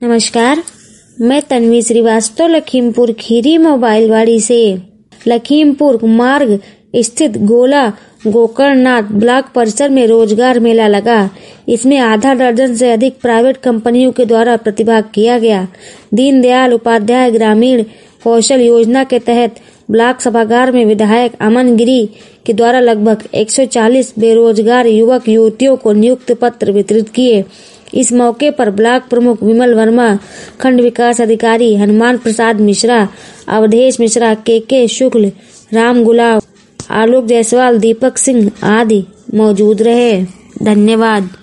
नमस्कार, मैं तन्वी श्रीवास्तव लखीमपुर खीरी मोबाइलवाड़ी से। लखीमपुर मार्ग स्थित गोला गोकर्णनाथ ब्लॉक परिसर में रोजगार मेला लगा। इसमें आधा दर्जन से अधिक प्राइवेट कंपनियों के द्वारा प्रतिभाग किया गया। दीनदयाल उपाध्याय ग्रामीण कौशल योजना के तहत ब्लॉक सभागार में विधायक अमन गिरी के द्वारा लगभग 140 बेरोजगार युवक युवतियों को नियुक्ति पत्र वितरित किए। इस मौके पर ब्लॉक प्रमुख विमल वर्मा, खंड विकास अधिकारी हनुमान प्रसाद मिश्रा, अवधेश मिश्रा, के शुक्ल, राम गुलाब, आलोक जायसवाल, दीपक सिंह आदि मौजूद रहे। धन्यवाद।